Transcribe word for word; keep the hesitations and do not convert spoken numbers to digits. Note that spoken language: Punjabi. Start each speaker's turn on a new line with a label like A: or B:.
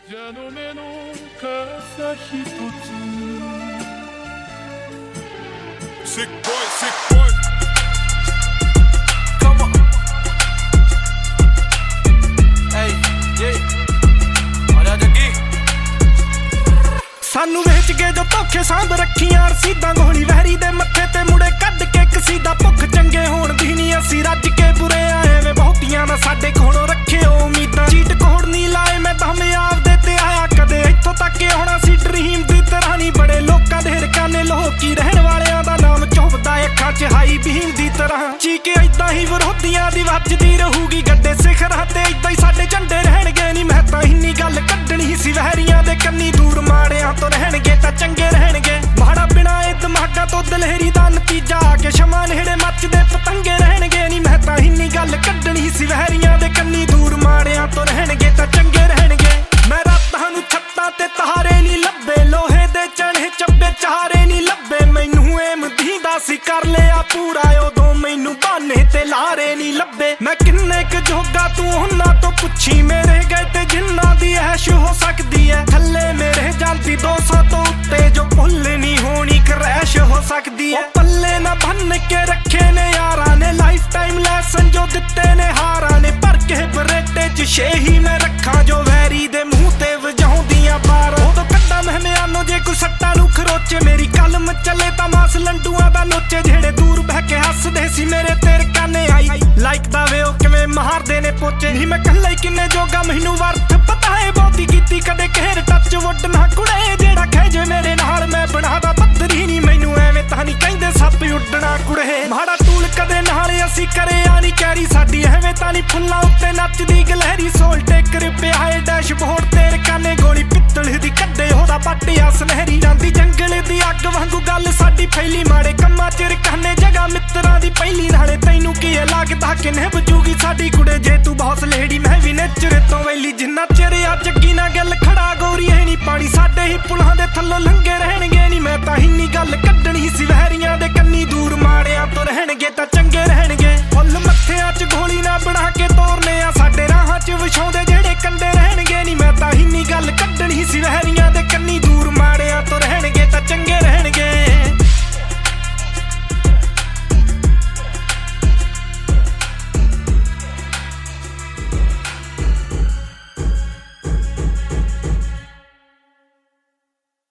A: 蛇の目の傘ひとつ Sick boy, sick boy
B: Come on Hey, yeah ਆਰਿਆ ਜੱਗੀ
C: ਸਾਨੂੰ ਵੇਚ ਕੇ ਜੋ ਧੋਖੇ ਸਾਂਭ ਰੱਖੀਆਂ ਰਸੀਦਾਂ ਗੋਲੀ ਵਹਿਰੀ ਦੇ ਮੱਥੇ ਤੇ ਮੁੜੇ ਕੱਢ ਕੇ ਕਸੀਦਾ ਭੁੱਖ ਚੰਗੇ ਹੋਣ ਦੀ ਨਹੀਂ ਅਸੀਂ ਰੱਜ ਕੇ ਬੁਰੇ ਆਏ ਐਵੇਂ ਬਹੁਤੀਆਂ ਨਾ ਸਾਡੇ ਕੋਲੋਂ ਰੱਖਿਓ ਉਮੀਦਾਂ ਚੀਟ ਕੋੜ ਨਹੀਂ ਲਾਏ ਮੈਂ ਤਾਂ ਆਪਦੇ ਤੇ ਆਇਆ ਕਦੇ ਇੱਥੋਂ ਤੱਕ ਆਉਣਾ ਸੀ ਡ੍ਰੀਮ ਦੀ ਤਰ੍ਹਾਂ ਨਹੀਂ ਬੜੇ ਲੋਕਾਂ ਦੇ ਰਕਾਨੇ ਲੋਕੀ ਰਹਿਣ ਵਾਲਿਆਂ ਦਾ ਨਾਮ ਚੁੱਭਦਾ ਅੱਖਾਂ 'ਚ ਹਾਈ ਬੀਮ ਦੀ ਤਰ੍ਹਾਂ ਚੀਕੇ ਏਦਾਂ ਹੀ ਵਿਰੋਧੀਆਂ ਦੀ ਵੱਜਦੀ ਰਹੂਗੀ ਗੱਡੇ ਸਿਖਰਾਂ ਤੇ ਏਦਾਂ ਹੀ ਸਾਡੇ ਝੰਡੇ ਰਹਿਣਗੇ ਨਹੀਂ ਮੈਂ ਤਾਂ ਇੰਨੀ ਗੱਲ ਕੱਢਣੀ ਸੀ ਵਹਿਰੀਆਂ ਦੇ ਕੰਨੀ ਦੂਰ ਮਾੜਿਆਂ ਤੋਂ ਰਹਿਣਗੇ ਤਾਂ ਚੰਗੇ ਰਹਿਣਗੇ ਮਾੜਾ ਬਿਨਾਂ ਇਹ ਦਿਮਾਗਾਂ ਤੋਂ ਦਲੇਰੀ ਦਾ ਨਤੀਜਾ ਆ ਕੇ ਸ਼ਮਾਂ ਨੇੜੇ ਮੱਚਦੇ ਪਤੰਗੇ ਰਹਿਣਗੇ ਨਹੀਂ ਮੈਂ ਤਾਂ ਇੰਨੀ ਗੱਲ ਕੱਢਣੀ ਸੀ ਵਹਿਰੀਆਂ ਦੇ ਕੰਨੀ ਦੂਰ ਮਾੜਿਆਂ ਤੋਂ ਰਹਿਣਗੇ ਤਾਂ ਚੰਗੇ ਰਹਿਣਗੇ ਮੈਂ ਰਾਤਾਂ ਨੂੰ ਛੱਤਾਂ ਤੇ ਤਾਰੇ ਨਹੀਂ ਲੱਭੇ ਲੋਹੇ ਦੇ ਚਣੇ ਚੱਬੇ ਚਾਰੇ ਨਹੀਂ ਲੱਭੇ ਮੈਨੂੰ ਏਮ ਦੀਂਦਾ ਸੀ ਕਰ ਲਿਆ ਪੂਰਾ ਉਦੋਂ ਮੈਨੂੰ ਬਹਾਨੇ ਤੇ ਲਾਰੇ ਨਹੀਂ ਲੱਭੇ ਮੈਂ ਕਿੰਨੇ ਕੁ ਜੋਗਾ ਤੂੰ ਉਹਨਾਂ ਤੋਂ ਪੁੱਛੀ ਮੇਰੇ ਗਏ ਤੇ ਜਿੰਨਾਂ ਦੀ ਐਸ਼ ਹੋ ਸਕਦੀ ਐ ਥੱਲੇ ਮੇਰੇ ਜਾਂਦੀ ਦੋ ਸੌ ਤੋਂ ਉੱਤੇ ਜੋ ਭੁੱਲ ਨਹੀਂ ਹੋਣੀ ਕਰੈਸ਼ ਹੋ ਸਕਦੀ ਐ ਪੱਲੇ ਨਾ ਬੰਨ ਕੇ ਰੱਖੇ ਨੇ ਯਾਰਾਂ ਨੇ ਲਾਈਫ ਟਾਈਮ ਲੈਸਨ ਜੋ ਦਿੱਤੇ ਨੇ ਹਾਰਾਂ ਨੇ ਭਰ ਕੇ ਬਰੇਟੇ 'ਚ ਛੇ ਹੀ ਮੈਂ ਰੱਖਾਂ ਜੋ ਵੈਰੀ ਦੇ ਮੂੰਹ ਤੇ ਵਜਾਉਂਦੀਆਂ ਬਾਰ ਉਦੋਂ ਕੱਢਾਂ ਮਹਿਮਿਆਨੋ ਜੇ ਕੋਈ ਸੱਟਾਂ ਨੂੰ ਖਰੋਚੇ ਮੇਰੀ ਕਲਮ ਚੱਲੇ ਤਾਂ ਮਾਸ ਲੰਡੂਆਂ ਦਾ ਨੋਚੇ ਜਿਹੜੇ ਦੂਰ ਬਹਿ ਕੇ ਹੱਸਦੇ ਸੀ ਮੇਰੇ ਤੇਰੇ ਕਾਨੇ ਆਈ ਲਾਈਕ ਦਾ ਵੇ ਉਹ ਕਿਵੇਂ ਮਾਰਦੇ ਨੇ ਪੋਚੇ ਨਹੀਂ ਮੈਂ ਕੱਲਾ ਹੀ ਕਿੰਨੇ ਜੋਗਾ ਮੈਨੂੰ ਵਰਥ ਪਤਾ ਏ ਬਹੁਤੀ ਕੀਤੀ ਕਦੇ ਕਹਿਰ ਟੱਚ ਵੁੱਡ ਨਾ ਕੁੜੇ ਜਿਹੜਾ ਕਹਿ ਜੇ ਮੇਰੇ ਨਾਲ ਮੈਂ ਬਣਾਦਾ ਪੱਧਰੀ ਨਹੀਂ ਮੈਨੂੰ ਐਵੇਂ ਤਾਂ ਨਹੀਂ ਕਹਿੰਦੇ ਸੱਪ ਉੱਡਣਾ ਕੁੜੇ ਮਾੜਾ ਟੂਲ ਕਦੇ ਨਾਲ ਅਸੀਂ ਕਰਿਆ ਨਹੀਂ ਕੈਰੀ ਸਾਡੀ ਐਵੇਂ ਤਾਂ ਨਹੀਂ ਫੁੱਲਾਂ ਉੱਤੇ ਨੱਚਦੀ ਗਲਹਿਰੀ ਸੋਲ ਟੇਕਰ ਪਿਆ ਏ ਡੈਸ਼ਬੋਰਡ ਤੇਰੇ ਕਾਨੇ ਗੋਲੀ ਪਿੱਤਲ ਦੀ ਕੱਢੇ ਉਹਦਾ ਪੱਟਿਆ ਸੁਨਹਿਰੀ ਜਾਂਦੀ ਜੰਗਲ ਦੀ ਅੱਗ ਵਾਂਗੂ ਗੱਲ ਸਾਡੀ ਫੈਲੀ ਮਾੜੇ ਕੰਮਾਂ 'ਚ ਰਕਾਨੇ ਜਗ੍ਹਾ ਮਿੱਤਰਾਂ ਦੀ ਪਹਿਲੀ ਨਾਲੇ ਤੈਨੂੰ ਕੀ ਲੱਗਦਾ ਕਿੰਨੇ ਬਜੂਗੀ ਸਾਡੀ ਕੁੜੇ ਜੇ ਤੂੰ ਬਹੁਤ ਲੇਡੀ ਮੈਂ ਵੀ ਨੇਚਰ ਤੋਂ ਵੈਲੀ ਜਿੰਨਾ ਚਿਰ ਆ ਜੱਗੀ ਨਾ ਗੱਲ ਖੜਾ ਗੋਰੀ ਹੈ ਨਹੀਂ ਪਾਣੀ ਸਾਡੇ ਹੀ ਪੁਲਾਂ ਦੇ ਥੱਲੋਂ ਲੰਘੇ ਰਹਿਣਗੇ ਨਹੀਂ ਮੈਂ ਤਾਂ ਇੰਨੀ ਗੱਲ ਕੱਢਣੀ ਸੀ ਵਹਿਰੀਆਂ ਦੇ ਕੰਨੀ ਦੂਰ ਮਾੜਿਆਂ ਤੋਂ ਰਹਿ